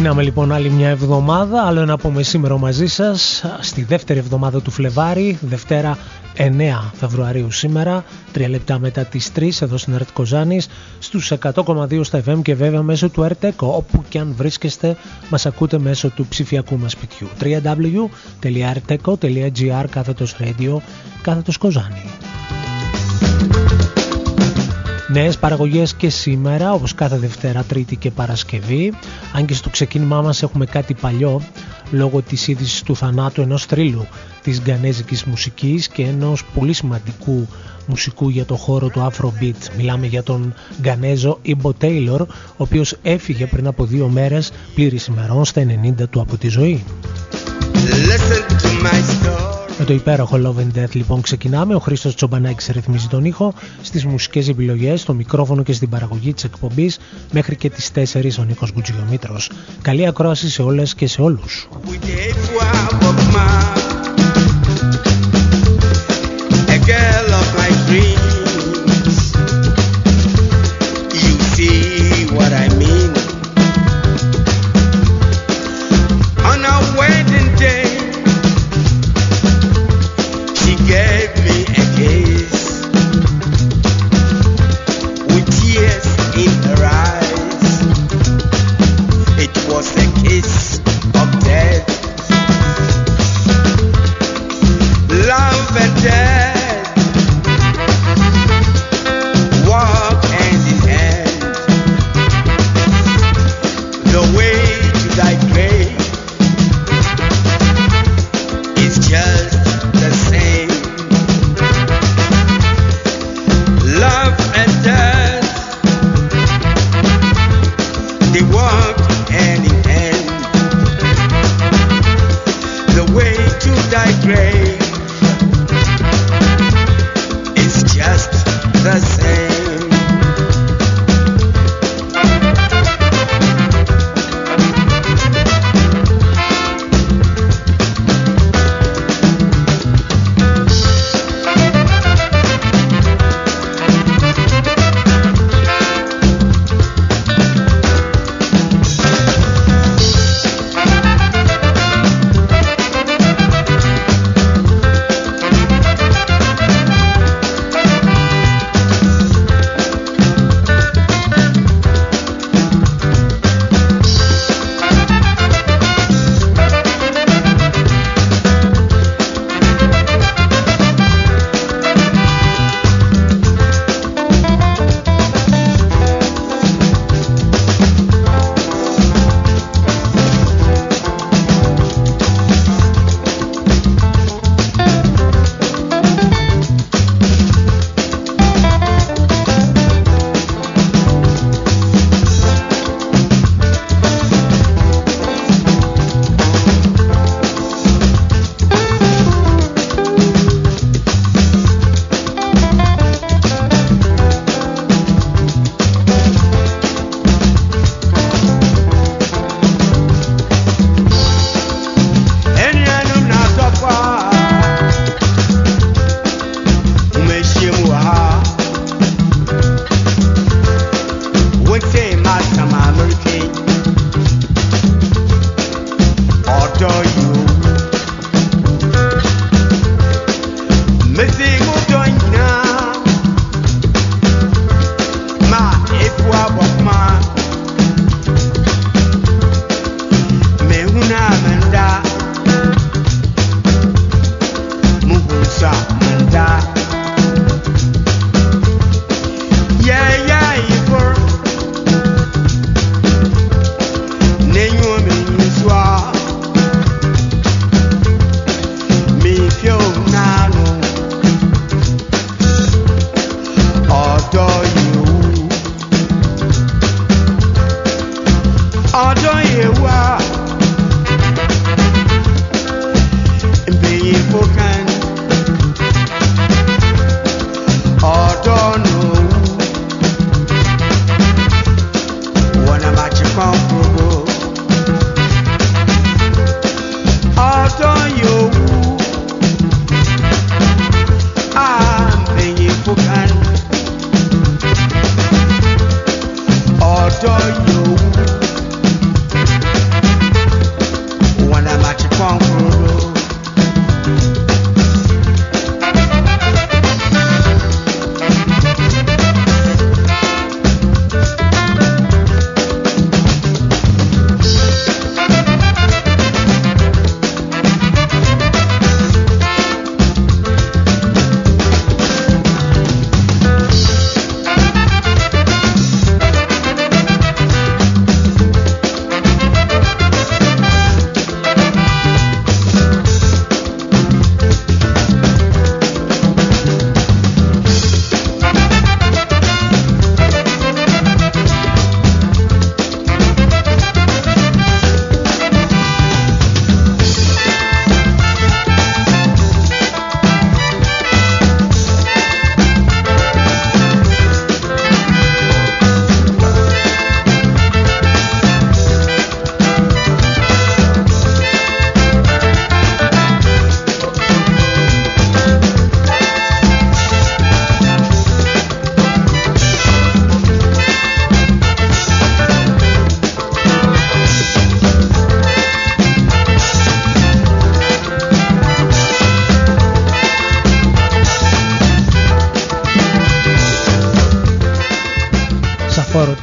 Ξεκινάμε λοιπόν άλλη μια εβδομάδα, άλλο ένα απομεσήμερο μαζί σας, στη δεύτερη εβδομάδα του Φλεβάρη, Δευτέρα 9 Φεβρουαρίου σήμερα, 3 λεπτά μετά τις 3 εδώ στην ΕΡΤ Κοζάνης, στους 100,2 στα FM και βέβαια μέσω του ΕΡΤ, όπου και αν βρίσκεστε μας ακούτε μέσω του ψηφιακού μας σπιτιού www.rteko.gr/radio Κοζάνη. Νέες παραγωγές και σήμερα, όπως κάθε Δευτέρα, Τρίτη και Παρασκευή. Αν και στο ξεκίνημά μας έχουμε κάτι παλιό, λόγω της είδησης του θανάτου ενός θρύλου της γκανέζικης μουσικής και ενός πολύ σημαντικού μουσικού για το χώρο του Afrobeat. Μιλάμε για τον Γκανέζο Ιμπο Τέιλορ, ο οποίος έφυγε πριν από 2 μέρες πλήρης ημερών στα 90 του από τη ζωή. Με το υπέροχο Love and Death λοιπόν ξεκινάμε. Ο Χρήστος Τσομπανάκης ρυθμίζει τον ήχο, στις μουσικές επιλογές, στο μικρόφωνο και στην παραγωγή της εκπομπής μέχρι και τις 4 ο Νίκος Μπουτζιομήτρος. Καλή ακρόαση σε όλες και σε όλους.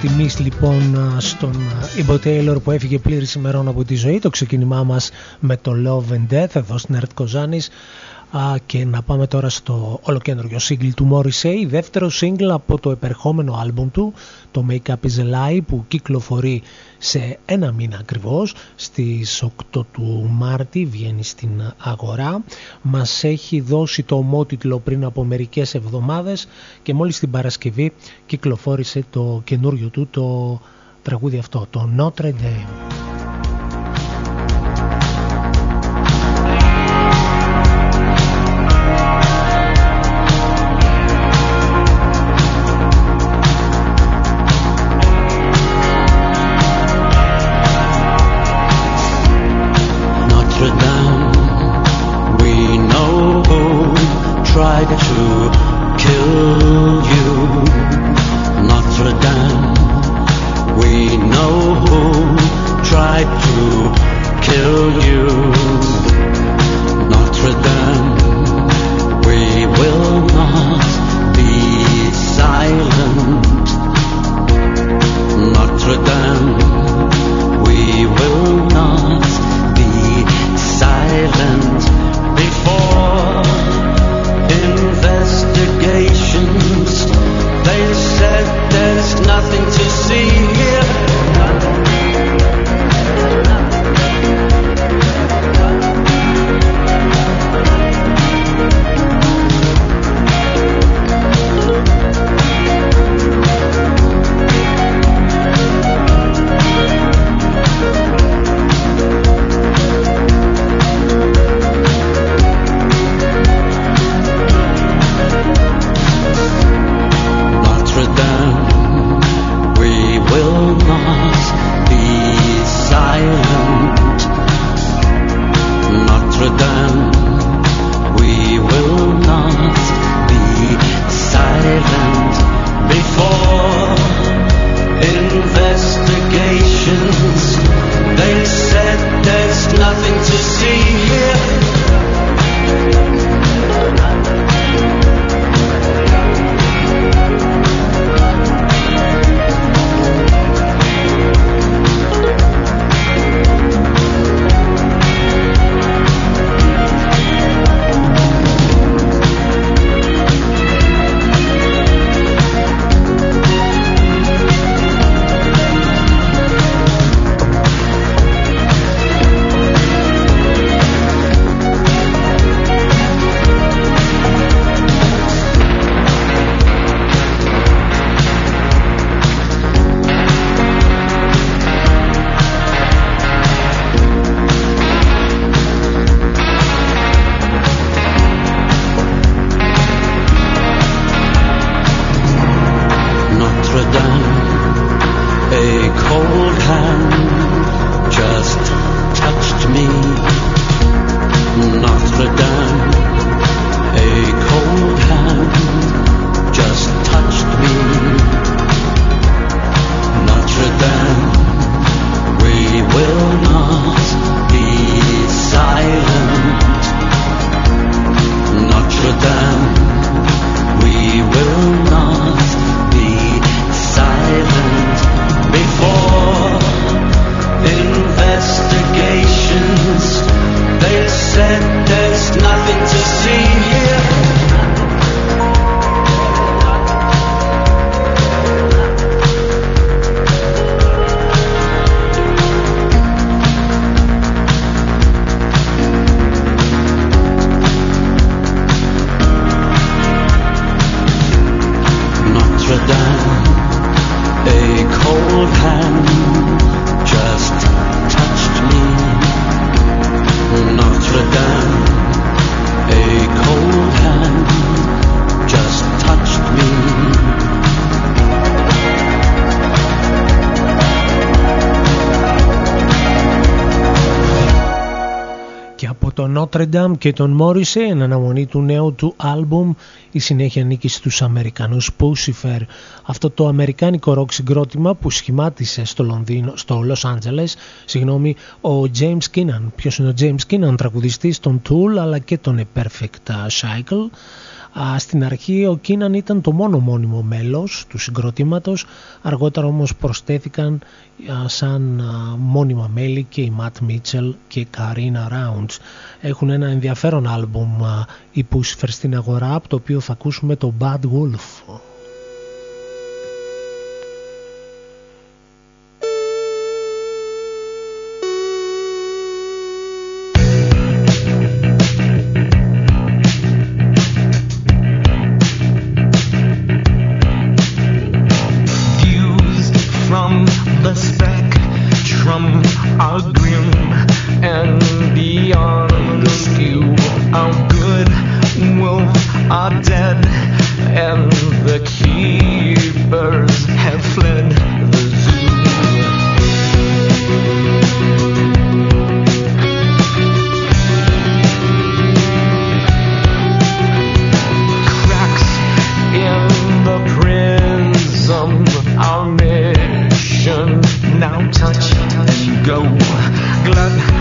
τιμής λοιπόν στον Ibo Taylor που έφυγε πλήρης ημερών από τη ζωή. Το ξεκίνημά μας με το Love and Death εδώ στην Ερτ Κοζάνης. Και να πάμε τώρα στο ολοκέντρο single του Morrissey, δεύτερο single από το επερχόμενο άλμπουμ του, το Make Up Is A Lie, που κυκλοφορεί σε ένα μήνα ακριβώς, στις 8 του Μάρτη βγαίνει στην αγορά. Μας έχει δώσει το ομότιτλο πριν από μερικές εβδομάδες και μόλις την Παρασκευή κυκλοφόρησε το καινούριο του το τραγούδι αυτό, το Notre Dame. Tried to kill you, Notre Dame. We know who tried to kill you, Notre Dame. We will not be silent, Notre Dame. We will not be silent before investigations. They said there's nothing to see here. Notre Dame και τον Morrissey εν αναμονή του νέου του άλμπουμ. Η συνέχεια νίκη στους Αμερικανούς Pucifer. Αυτό το αμερικάνικο ροκ συγκρότημα που σχημάτισε στο Los Angeles, ο James Keenan. Ποιος είναι ο James Keenan? Τραγουδιστής των Tool αλλά και των A Perfect Cycle. Στην αρχή ο Κίναν ήταν το μόνο μόνιμο μέλος του συγκροτήματος, αργότερα όμως προσθέθηκαν σαν μόνιμα μέλη και η Matt Mitchell και η Karina Rounds. Έχουν ένα ενδιαφέρον άλμπουμ οι Puscifer στην αγορά, από το οποίο θα ακούσουμε το Bad Wolf.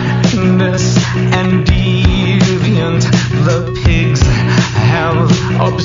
Gluttonous and deviant, the pigs have a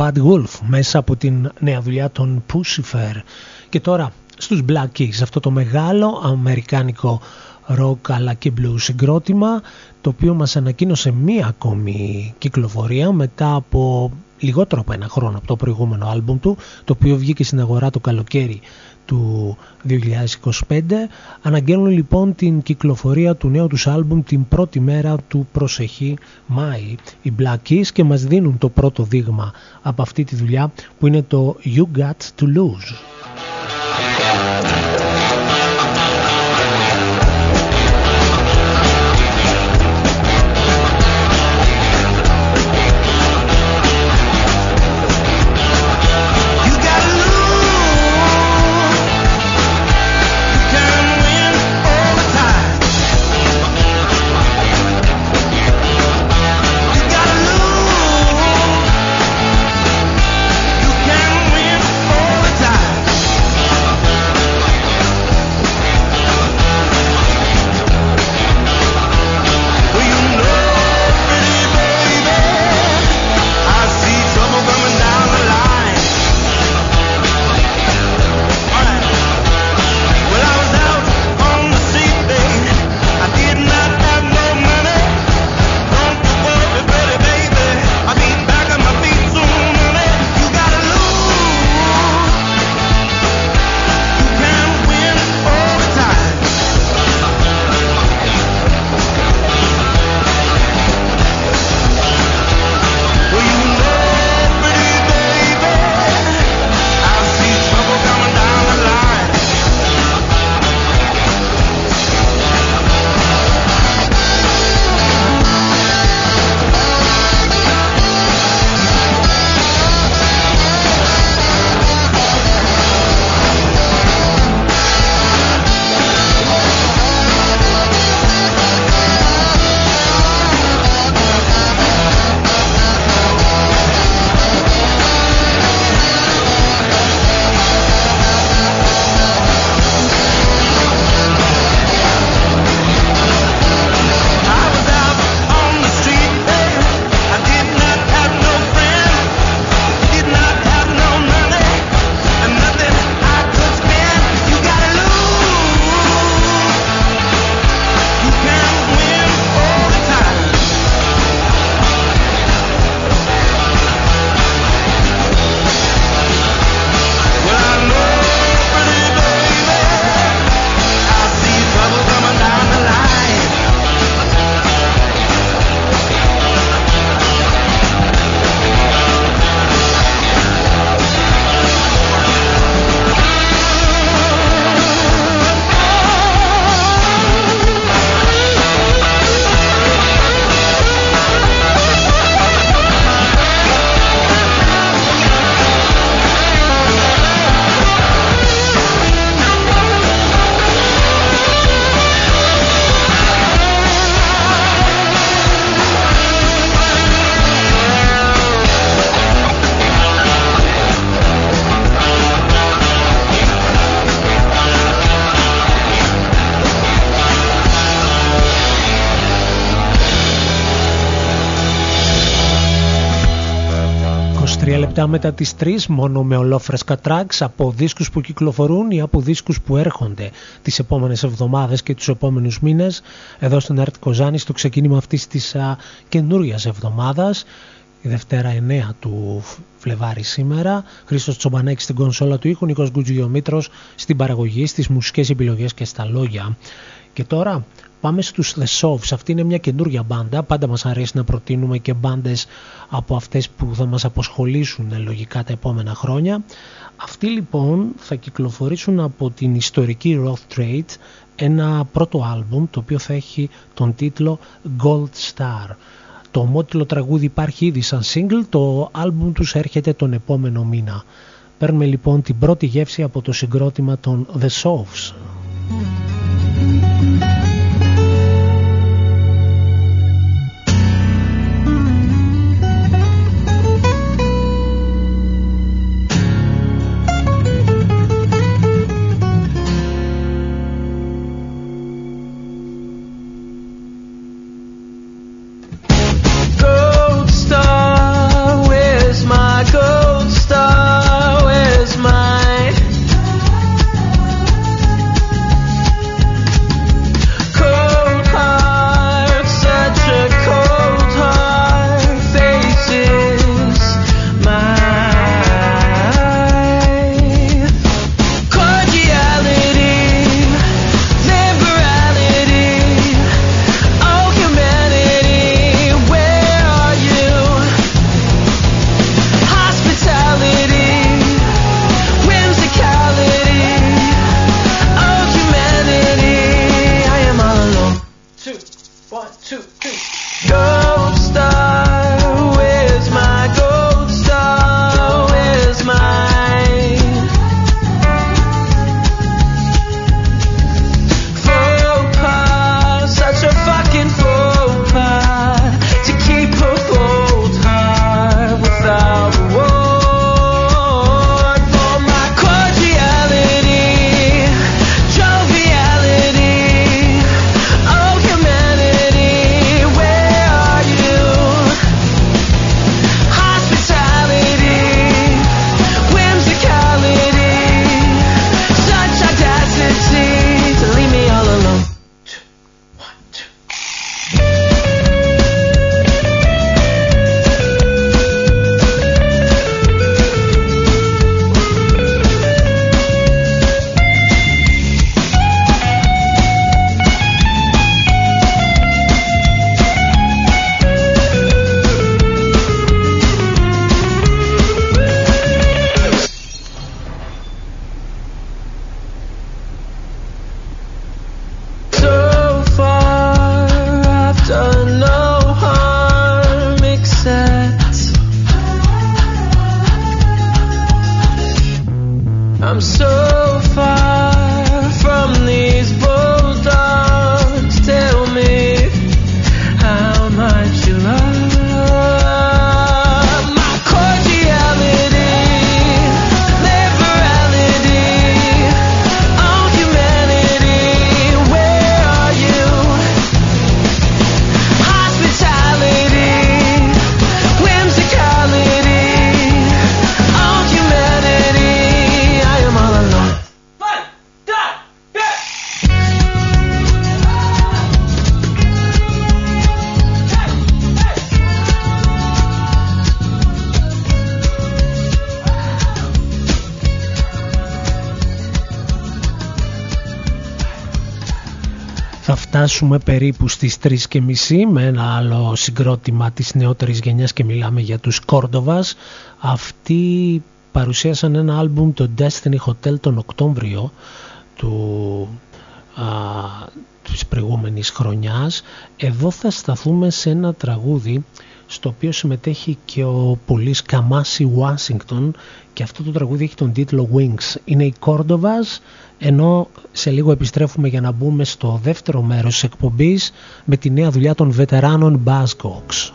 Bad Wolf μέσα από την νέα δουλειά των Pucifer. Και τώρα στους Black Keys, αυτό το μεγάλο αμερικάνικο rock αλλά και blues συγκρότημα, το οποίο μας ανακοίνωσε μία ακόμη κυκλοφορία μετά από λιγότερο από ένα χρόνο από το προηγούμενο άλμπουμ του, το οποίο βγήκε στην αγορά το καλοκαίρι του 2025. Αναγγέλνουν λοιπόν την κυκλοφορία του νέου τους άλμπουμ την πρώτη μέρα του προσεχή Μάη, οι Black Keys, και μας δίνουν το πρώτο δείγμα από αυτή τη δουλειά που είναι το You Got To Lose. λεπτά μετά τις 3, μόνο με ολόφρεσκα tracks από δίσκους που κυκλοφορούν ή από δίσκους που έρχονται τις επόμενες εβδομάδες και τους επόμενους μήνες εδώ στον Art Kozani, στο ξεκίνημα αυτής της καινούριας εβδομάδας. Η Δευτέρα 9 του Φλεβάρη σήμερα. Χρήστος Τσομπανέκης στην κονσόλα του ήχου, Νίκος Γκουτζιομήτρος στην παραγωγή, στις μουσικές επιλογές και στα λόγια. Και τώρα πάμε στους The Sovs. Αυτή είναι μια καινούργια μπάντα. Πάντα μας αρέσει να προτείνουμε και μπάντες από αυτές που θα μας αποσχολήσουν λογικά τα επόμενα χρόνια. Αυτοί λοιπόν θα κυκλοφορήσουν από την ιστορική Rough Trade ένα πρώτο άλμπουμ το οποίο θα έχει τον τίτλο Gold Star. Το ομότιλο τραγούδι υπάρχει ήδη σαν single, το άλμπουμ τους έρχεται τον επόμενο μήνα. Παίρνουμε λοιπόν την πρώτη γεύση από το συγκρότημα των The Sovs. Gold star, where's my gold? θα φτάσουμε περίπου στις 3.30 με ένα άλλο συγκρότημα της νεότερης γενιάς και μιλάμε για τους Κόρντοβας. Αυτοί παρουσίασαν ένα άλμπουμ, το Destiny Hotel, τον Οκτώβριο της προηγούμενης χρονιάς. Εδώ θα σταθούμε σε ένα τραγούδι στο οποίο συμμετέχει και ο Πολύς Καμάση Ουάσιγκτον και αυτό το τραγούδι έχει τον τίτλο Wings. Είναι οι Κόρντοβας, ενώ σε λίγο επιστρέφουμε για να μπούμε στο δεύτερο μέρος της εκπομπής με τη νέα δουλειά των βετεράνων Buzzcocks.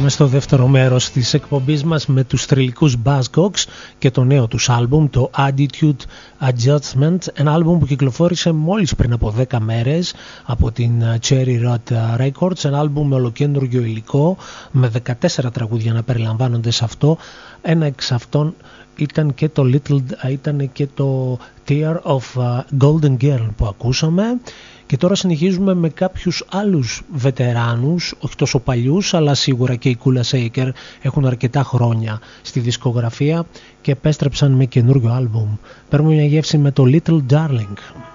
Πάμε στο δεύτερο μέρος της εκπομπής μας με τους θρυλικούς Buzzcocks και το νέο τους άλμπουμ, το Attitude Adjustment, ένα άλμπουμ που κυκλοφόρησε μόλις πριν από 10 μέρες από την Cherry Road Records, ένα άλμπουμ με ολοκέντρωγιο υλικό, με 14 τραγούδια να περιλαμβάνονται σε αυτό. Ένα εξ αυτών ήταν και το Tear of Golden Girl που ακούσαμε. Και τώρα συνεχίζουμε με κάποιους άλλους βετεράνους, όχι τόσο παλιούς, αλλά σίγουρα και οι Kula Shaker έχουν αρκετά χρόνια στη δισκογραφία και επέστρεψαν με καινούριο άλμπουμ. Παίρνουμε μια γεύση με το Little Darling.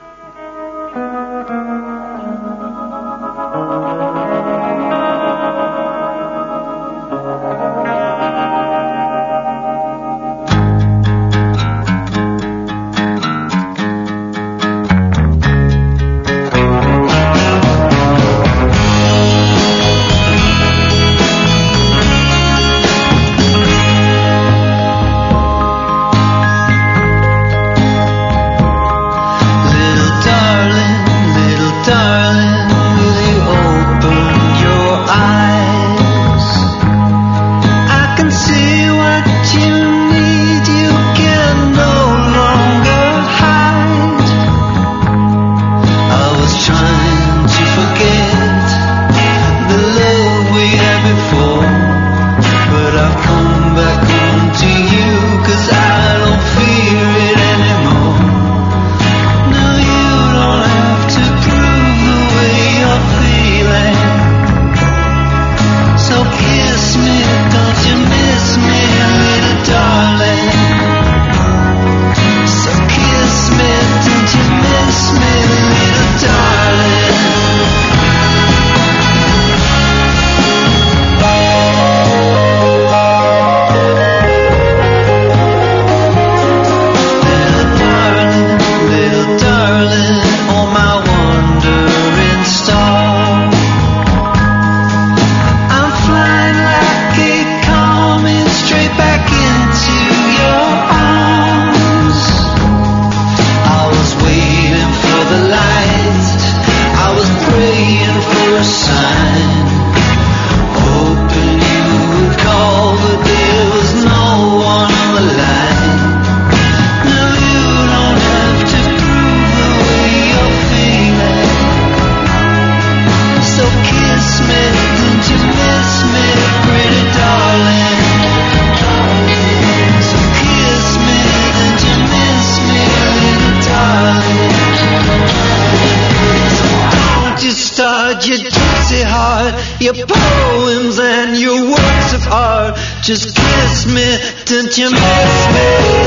Your poems and your works of art, just kiss me, don't you miss me,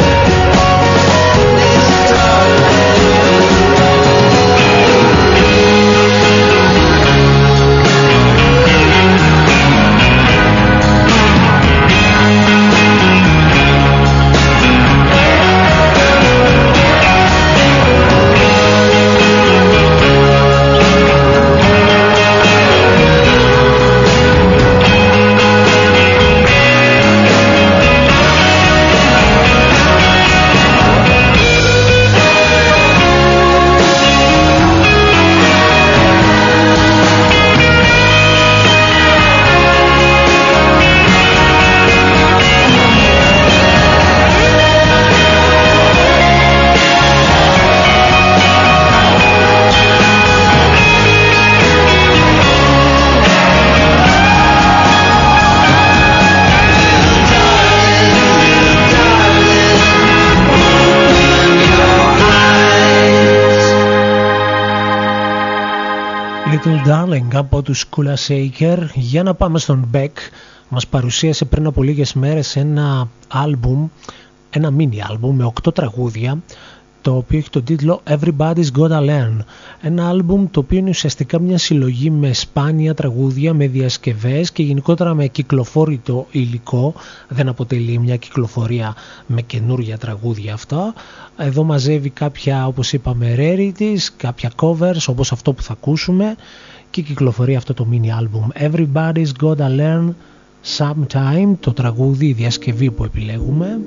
Little Darling από τους Kula Shaker. Για να πάμε στον Beck. Μας παρουσίασε πριν από λίγες μέρες ένα άλμπουμ, ένα mini άλμπουμ με 8 τραγούδια, το οποίο έχει τον τίτλο Everybody's Gotta Learn. Ένα άλμπουμ το οποίο είναι ουσιαστικά μια συλλογή με σπάνια τραγούδια, με διασκευές και γενικότερα με κυκλοφόρητο υλικό. Δεν αποτελεί μια κυκλοφορία με καινούργια τραγούδια αυτά. Εδώ μαζεύει κάποια, όπως είπαμε, rarities, κάποια covers όπως αυτό που θα ακούσουμε και κυκλοφορεί αυτό το mini album Everybody's Gotta Learn Sometime, το τραγούδι, η διασκευή που επιλέγουμε.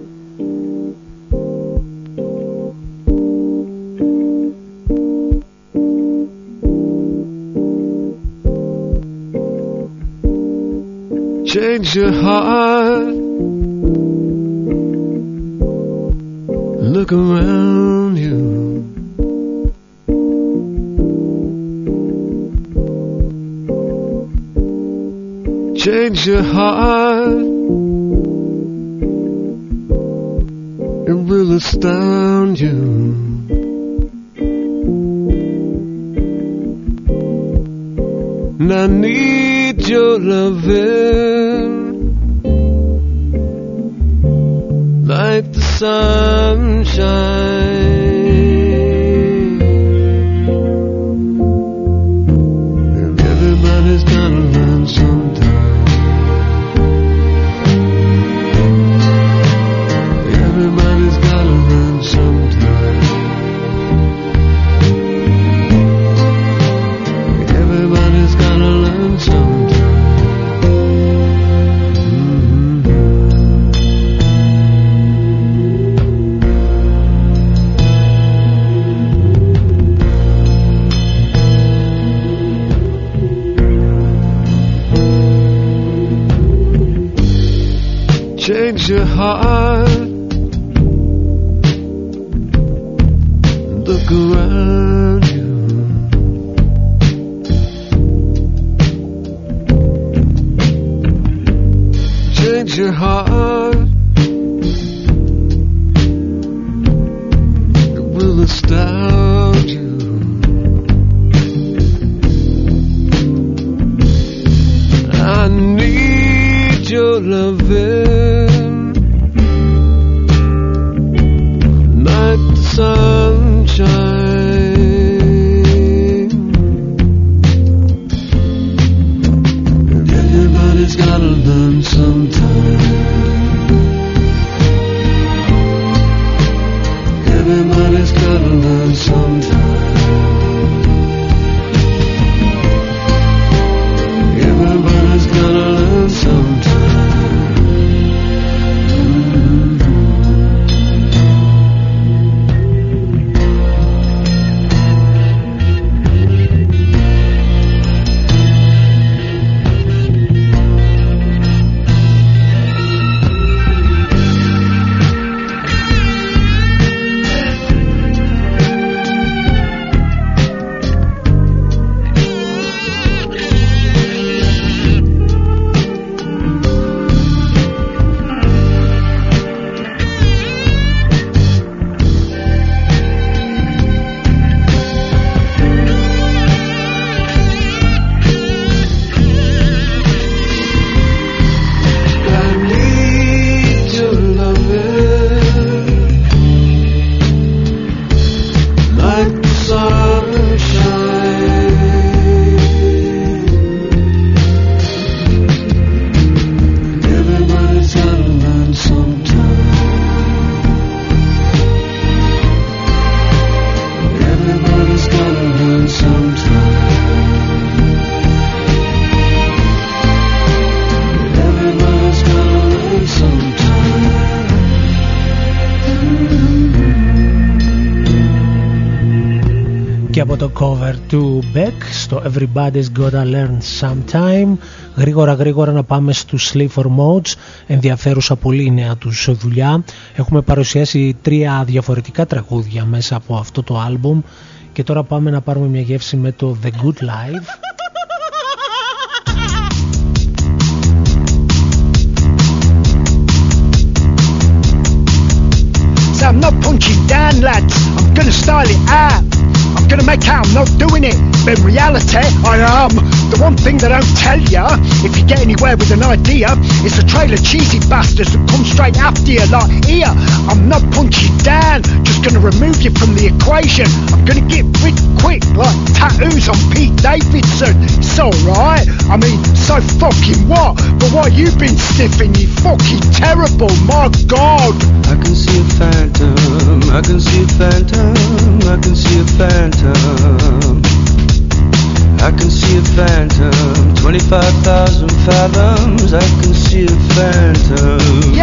Change your heart. Look around you. Change your heart. It will astound you. And I need your loving like the sunshine. And everybody's gotta learn sometime. Everybody's gotta learn sometime. Everybody's gotta learn sometime. Change your heart. Look around you. Change your heart. It will astound you. I need your loving like the sunshine. Everybody's gotta learn sometime. Everybody's gotta learn sometime. Everybody's gotta learn sometime. Και από το cover του Beck στο Everybody's Gotta Learn Sometime, γρήγορα να πάμε στους Sleep for Modes. Ενδιαφέρουσα πολύ η νέα τους δουλειά. Έχουμε παρουσιάσει 3 διαφορετικά τραγούδια μέσα από αυτό το άλμπουμ και τώρα πάμε να πάρουμε μια γεύση με το The Good Life. So I'm not punching down, lads. I'm gonna style it out. I'm gonna make out I'm not doing it, but in reality I am. The one thing they don't tell ya, if you get anywhere with an idea, it's a trail of cheesy bastards that come straight after you like, here, I'm not punching down, just gonna remove you from the equation. I'm gonna get rid quick like tattoos on Pete Davidson. It's alright, I mean, so fucking what? But what you been sniffing, you fucking terrible, my God. I can see a phantom, I can see a phantom, I can see a phantom. I can see a phantom, 25,000 fathoms, I can see a phantom. Yeah,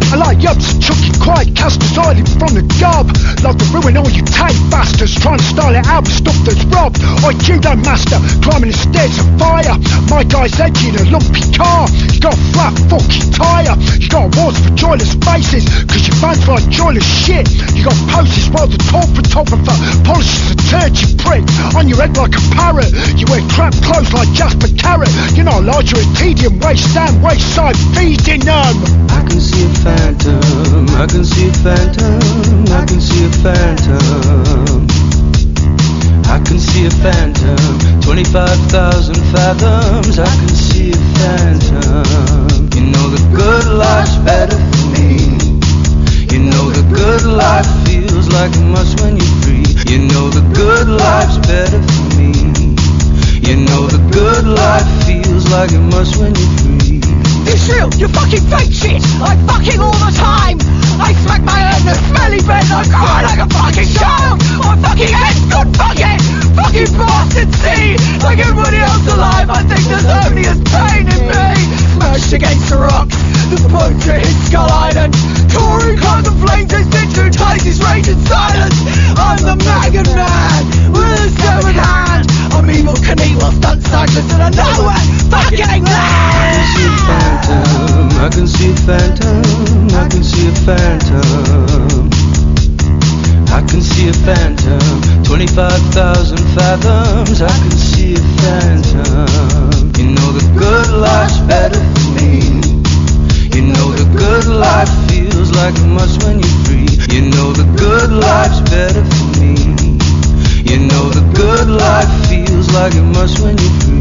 I like yubs and chucking quiet casters oiling from the gob. Love to ruin all you tank bastards, trying to style it out with stuff that's robbed. I judo master, climbing the stairs of fire. My guy's edgy in a lumpy car. You got a flat fucking tyre. You got awards for joyless faces, cause your fans like joyless shit. You got poses while the tall photographer polishes a turd, you prick. On your head like a parrot. You wear crap clothes like Jasper Carrot. You're not large, you're a tedium, waist down, waist side, feeding them. I can see a phantom, I can see a phantom, I can see a phantom. I can see a phantom, 25,000 fathoms, I can see a phantom. You know the good life's better for me. You know the good life feels like it must when you're free. You know the good life's better for me. You know the good life feels like it must when you're free. It's real, you fucking fake shit. I'm fucking all the time. I smack my head in a smelly bed and I cry like a fucking child. My fucking head's gone fucking bastard see. Like everybody else alive, I think there's only as pain in me. Smashed against the rocks, the bones hit Skull Island. Touring clouds and flames, they sit through Tyson rage in silence. I'm the Maggot Man with a severed hand. I'm Evil Knievel, stunt cyclist and I know it fucking land. I can see a phantom, I can see a phantom. I can see a phantom, 25,000 fathoms, I can see a phantom. You know the good life's better for me. You know the good life feels like it must when you're free. You know the good life's better for me. You know the good life feels like it must when you're free.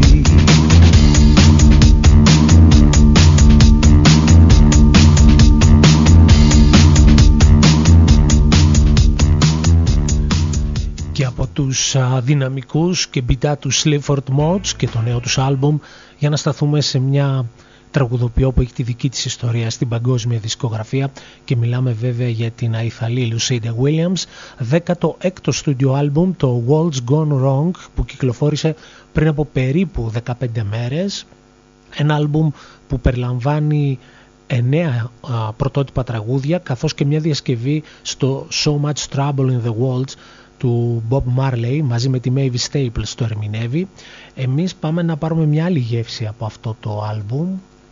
Και από τους δυναμικούς και μπιτά του Sleaford Mods και το νέο τους άλμπουμ, για να σταθούμε σε μια τραγουδοποιό που έχει τη δική της ιστορία στην παγκόσμια δισκογραφία, και μιλάμε βέβαια για την αϊθαλή Lucinda Williams. 16ο στούντιο άλμπουμ, το World's Gone Wrong, που κυκλοφόρησε πριν από περίπου 15 μέρες. Ένα άλμπουμ που περιλαμβάνει 9 πρωτότυπα τραγούδια, καθώς και μια διασκευή στο So Much Trouble in the World του Bob Marley, μαζί με τη Mavis Staples το ερμηνεύει. Εμείς πάμε να πάρουμε μια άλλη γεύση από αυτό το άλμπουμ.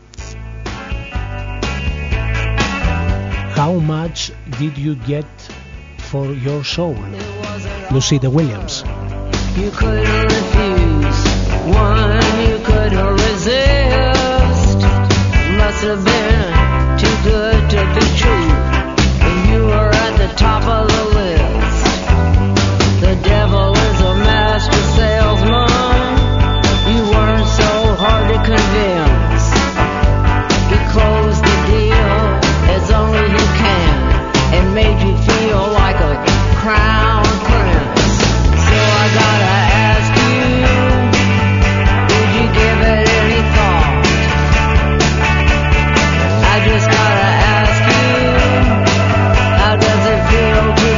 How much did you get for your soul? Lucinda Williams. You couldn't refuse, one you couldn't resist. Must have been too good to be true, and you were at the top of the list. The devil is a master salesman. You weren't so hard to convince. He closed the deal as only he can and made you feel like a crown prince. So I gotta ask you, did you give it any thought? I just gotta ask you, how does it feel to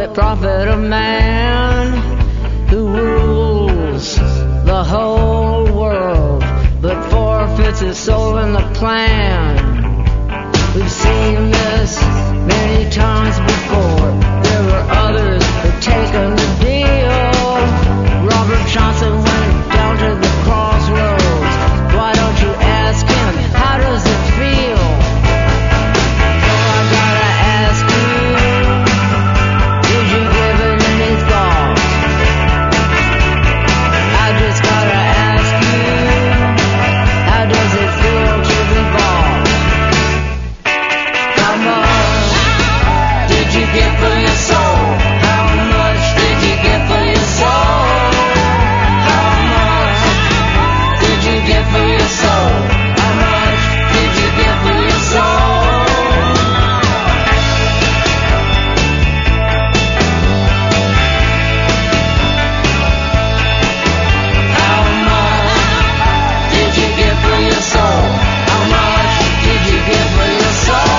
prophet of man who rules the whole world but forfeits his soul in the plan. We've seen this many times before. There were others who'd taken the deal. Robert Johnson went down to the crossroads. Why don't you ask him, how does it feel? So I gotta ask you, did you give him any thought? I just gotta ask you, how does it feel to be bought? How much did you get for your soul? How much did you get for your soul? How much did you get for your soul? How much did you get for your soul? How much did you get for your soul? How much did you get for your soul?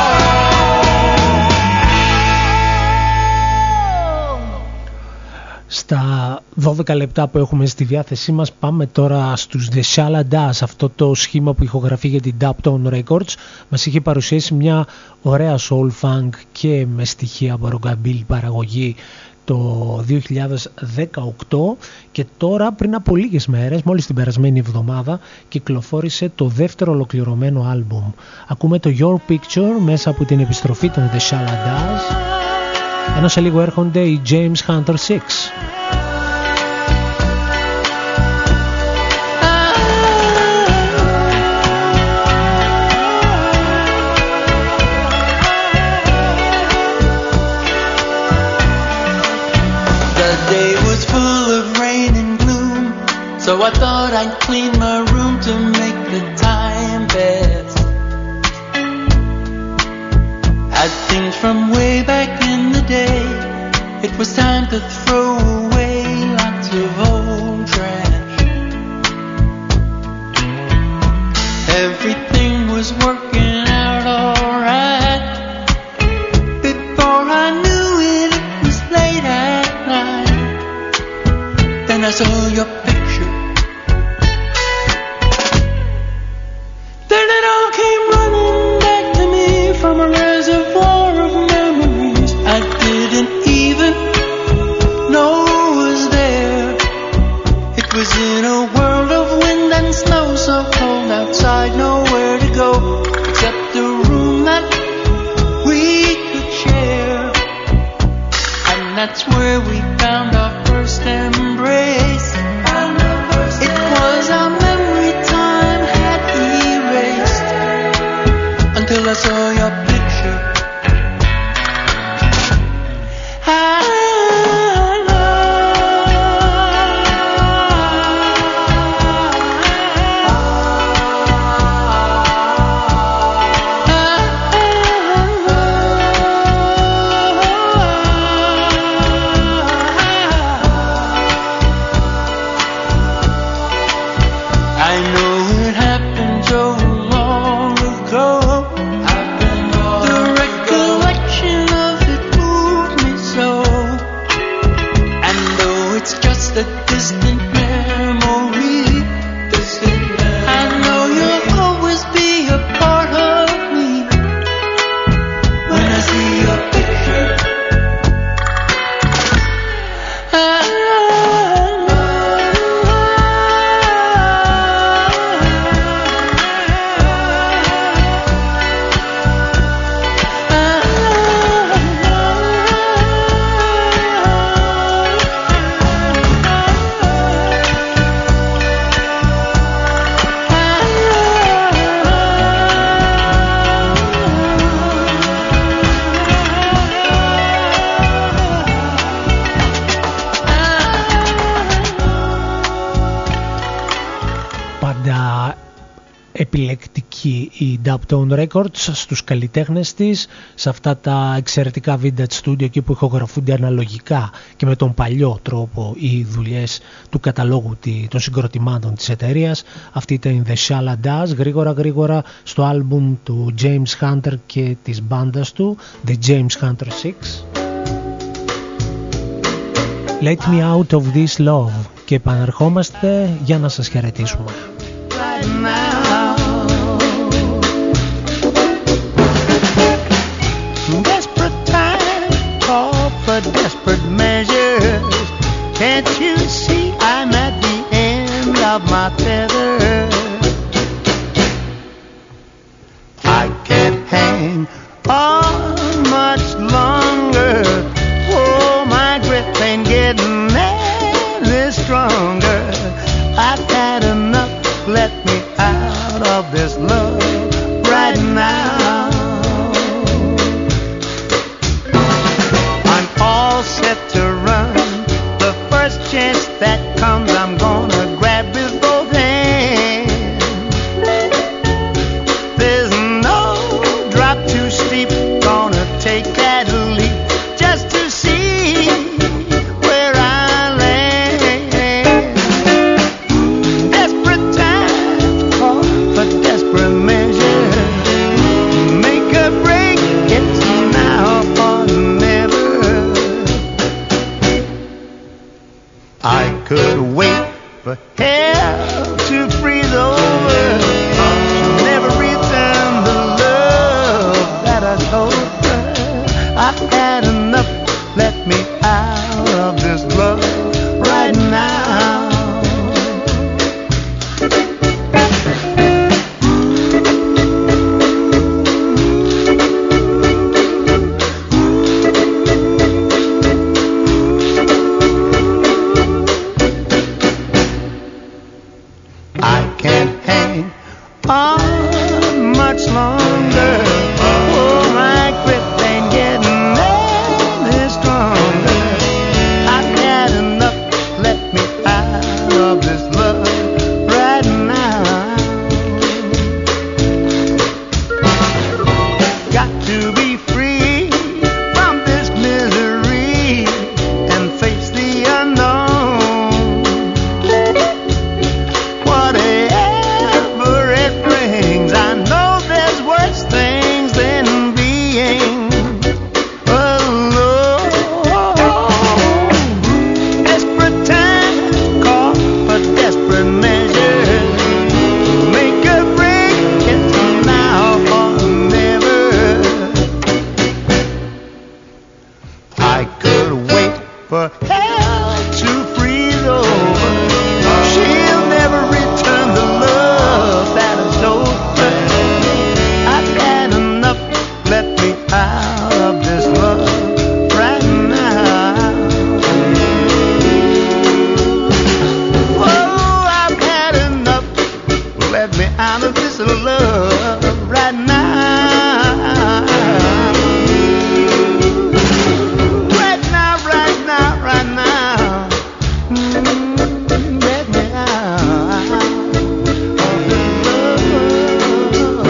Στα 12 λεπτά που έχουμε στη διάθεσή μας πάμε τώρα στους The Shaladas, αυτό το σχήμα που ηχογραφεί για την Daptone Records. Μας είχε παρουσιάσει μια ωραία soul funk και με στοιχεία από rockabilly παραγωγή το 2018 και τώρα πριν από λίγες μέρες, μόλις την περασμένη εβδομάδα, κυκλοφόρησε το δεύτερο ολοκληρωμένο άλμπουμ. Ακούμε το Your Picture μέσα από την επιστροφή των The Shaladas, ενώ σε λίγο έρχονται οι James Hunter 6. So I thought I'd clean my room to make the time pass. Had things from way back in the day. It was time to throw away lots of old trash. Everything was working out alright. Before I knew it, it was late at night. Then I saw your picture. Then it all came running back to me from a reservoir of memories I didn't even know was there. It was in a world of wind and snow, so cold outside, nowhere to go except the room that we could share. And that's where we found our first embrace. It was our memory time had erased until I saw your picture. επιλεκτική η Daptone Records στους καλλιτέχνες της, σε αυτά τα εξαιρετικά vintage studio εκεί που ηχογραφούνται αναλογικά και με τον παλιό τρόπο οι δουλειές του καταλόγου των συγκροτημάτων της εταιρείας. Αυτή ήταν The Shaladas, γρήγορα στο άλμπουμ του James Hunter και της μπάντας του, The James Hunter 6. Let me out of this love. Και επαναρχόμαστε για να σας χαιρετήσουμε. Right now, desperate time call for desperate measures. Can't you see I'm at the end of my tether? I can't hang on much longer. Oh, my grip ain't getting any stronger. I've had enough, let me out of this love right now. I'm all set to run. The first chance that comes, I'm gonna grab with both hands. There's no drop too steep, gonna take that leap just to see where I land. Desperate times call for desperate measures. Make a break, it's now or never. I could wait for hell to freeze over. Never return the love that I told her. I've had enough, let me out of this love right now. I can't hang on much longer. Oh, my grip ain't getting any stronger. I've had enough, let me out of this love right now. Got to be free from this misery and face the unknown. Whatever it brings, I know there's worse things than being alone. Desperate times call for desperate measures. Make a break, it's now or never. I could wait for hell to freeze over. She'll never return the love that I told her. I've had enough, let me out of this love right now. Whoa, I've had enough, let me out of this love right now. Right now, right now, right now. Let me out of this love.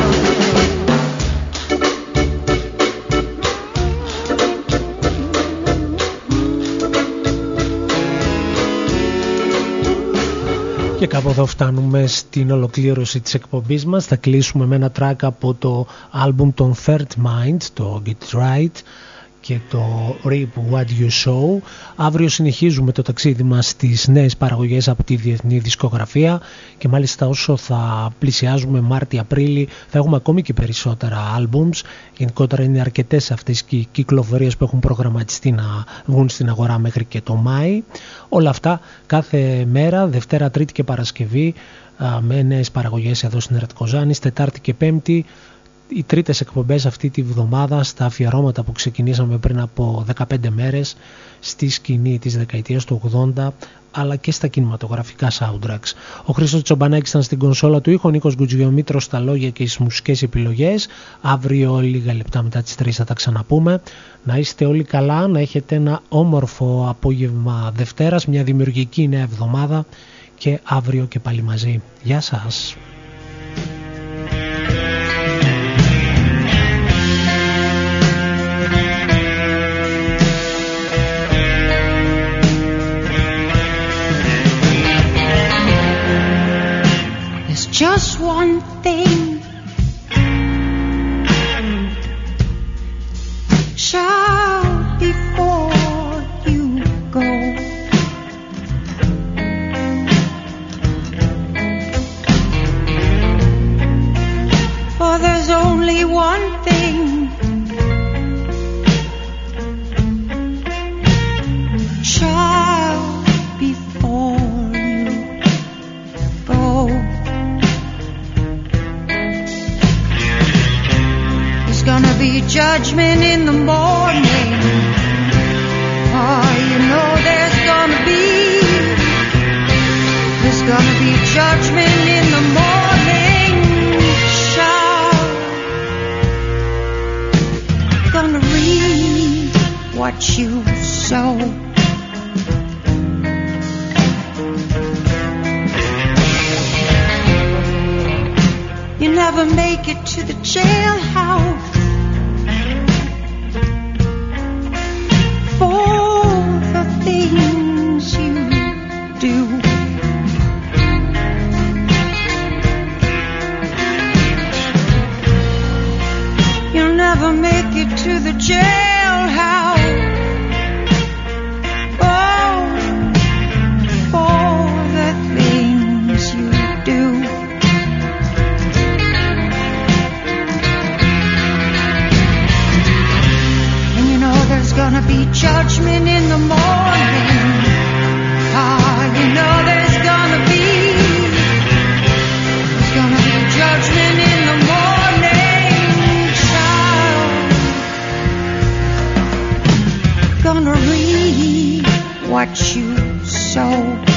Και κάπου εδώ φτάνουμε στην ολοκλήρωση της εκπομπής μας. Θα κλείσουμε με ένα track από το άλμπουμ των Third Mind, το Get Right και το Reap What You Sow. Αύριο συνεχίζουμε το ταξίδι μας στις νέες παραγωγές από τη διεθνή δισκογραφία και μάλιστα όσο θα πλησιάζουμε Μάρτι-Απρίλη θα έχουμε ακόμη και περισσότερα albums. Γενικότερα είναι αρκετές αυτές οι κυκλοφορίες που έχουν προγραμματιστεί να βγουν στην αγορά μέχρι και το Μάη. Όλα αυτά κάθε μέρα, Δευτέρα, Τρίτη και Παρασκευή με νέες παραγωγές εδώ στην Ερτικοζάνης. Τετάρτη και Πέμπτη οι τρίτες εκπομπές αυτή τη βδομάδα στα αφιερώματα που ξεκινήσαμε πριν από 15 μέρες στη σκηνή της δεκαετίας του 80 αλλά και στα κινηματογραφικά soundtracks. Ο Χρήστος Τσομπανάκης ήταν στην κονσόλα του ήχου, ο Νίκος Γκουτζιομήτρος στα λόγια και στις μουσικές επιλογές. Αύριο λίγα λεπτά μετά τις 3 θα τα ξαναπούμε. Να είστε όλοι καλά, να έχετε ένα όμορφο απόγευμα Δευτέρας, μια δημιουργική νέα εβδομάδα και αύριο και πάλι μαζί. Γεια σας! Just one thing, shout before you go. judgment in the morning shower. Gonna read what you sow. You never make it to the jailhouse for the things you do. You'll never make it to the jailhouse. Oh, for the things you do. And you know there's gonna be judgment in the morning. Ah, you know there's gonna be judgment in the morning, child. Gonna read what you sow.